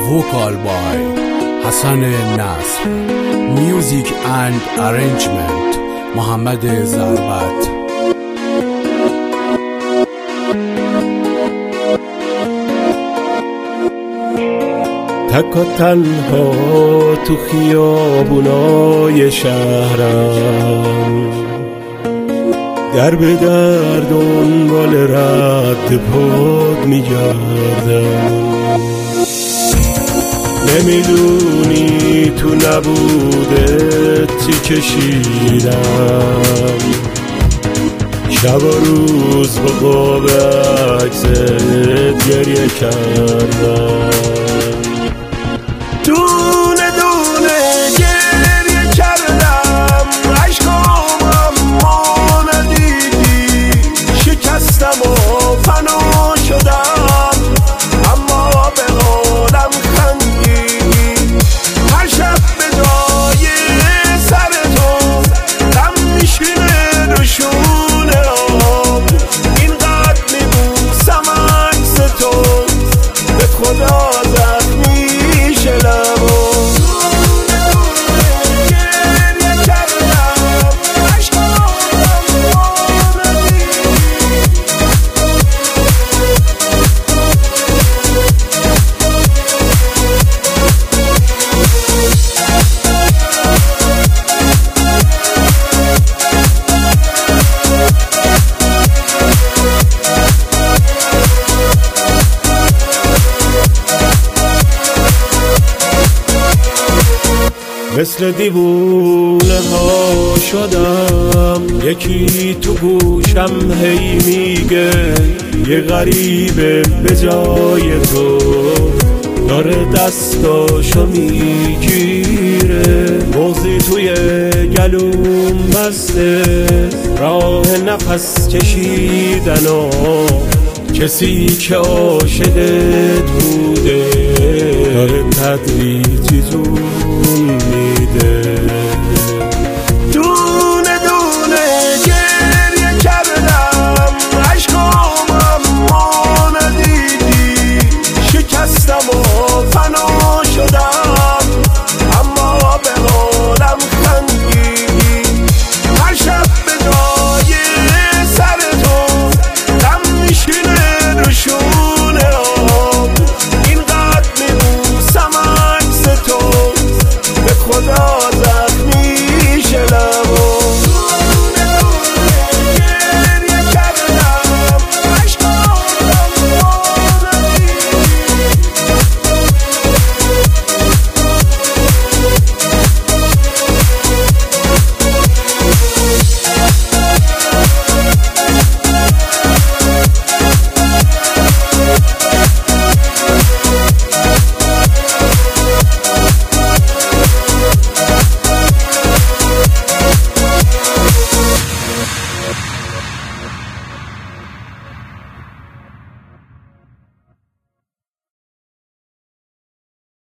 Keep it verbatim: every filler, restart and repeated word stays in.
vocal by Hassan Nasr, music and arrangement محمد ضربت. تک و تنها تو خیابونای شهرم، در به در دنبال رد پاد میگردم. نمیدونی تو نبودت چی کشیدم، شب و روز با قاب عکست گریه کردم. دونه دونه گریه کردم، عشقام اما ندیدی، شکستم و فنا شدم اما به قولم خندیدی. هر شب به جای سر تو دم میشینه رو شونه هم، اینقدر میبوسم عکس تو به خدا زخمی شلم. مثل دیوونه ها شدم، یکی تو گوشم هی میگه یه غریبه به جای تو داره دستاشو میگیره. موزی توی گلوم بسته، راه نفس کشیدن و کسی که عاشقت بوده داره تدریجی جون میده. دونه دونه گریه کردم، عشقام اما ندیدی، شکستم و فنا شدم